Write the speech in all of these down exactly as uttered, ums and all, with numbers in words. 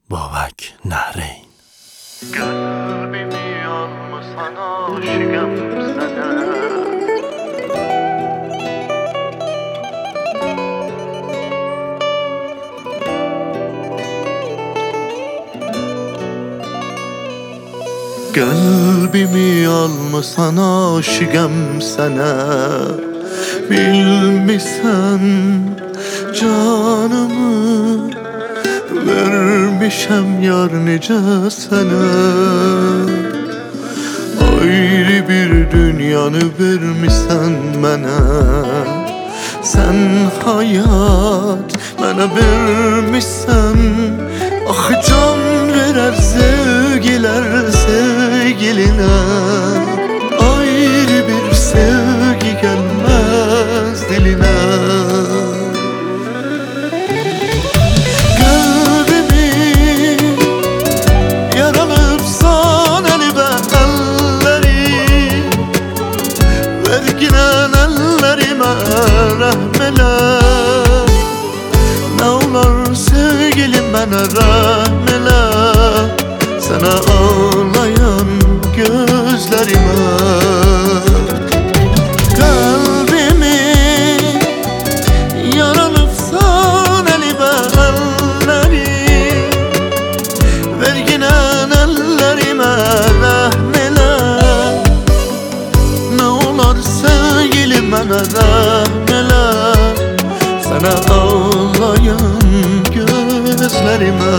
Babak Nahreyn. Kalbimi almasan aşıkım sana. Kalbimi almasan aşıkım sana. Bilmişsen canımı vermişem yar nece sana. Ayrı bir dünyanı vermişsen bana. Sen hayat bana vermişsen. Ah can verer sevgiler sevgiline. Ayrı bir sevgi gelmez diline. Rahmeler, ne olur sevgilim bana rahmeler. Sana ağlayan gözlerime. Kalbimi yaralıpsan elime elleri. Verginen ellerime rahmeler. Ne olur sevgilim bana rahmeler. Sana ağlayan gözlerime.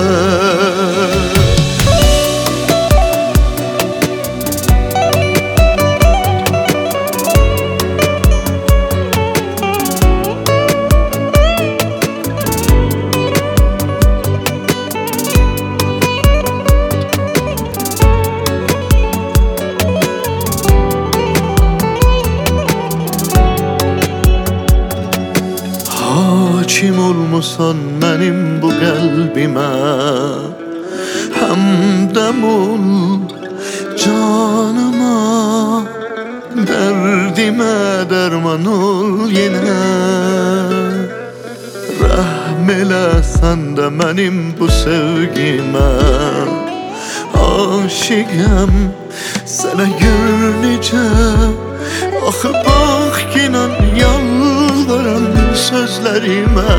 Hakim olmusan benim bu kalbime. Hamdem ol canıma. Derdime derman ol yine. Rahmele sen de benim bu sevgime. Aşıkım sana görünce. Ah bak inan yalvarım sözlerime.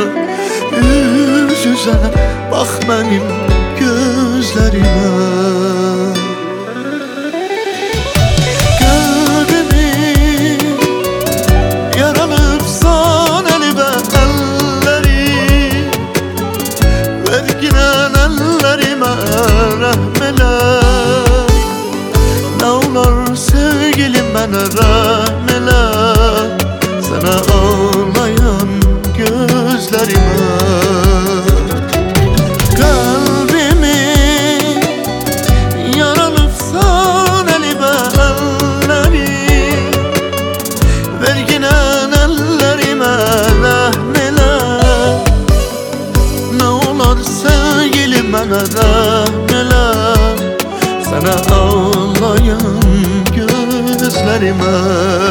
Yüz yüze bak benim gözlerime. Kalbimi yaralıpsan elime elleri. Verginen ellerime rahmeler. Ne olur sevgilim bana rahmeler. Sana ağlayan gözlerime. Kalbimi yaralıpsan elime elleri. Verginen ellerime rahmeler. Ne olur sevgilim bana rahmeler. Sana ağlayan gözlerime.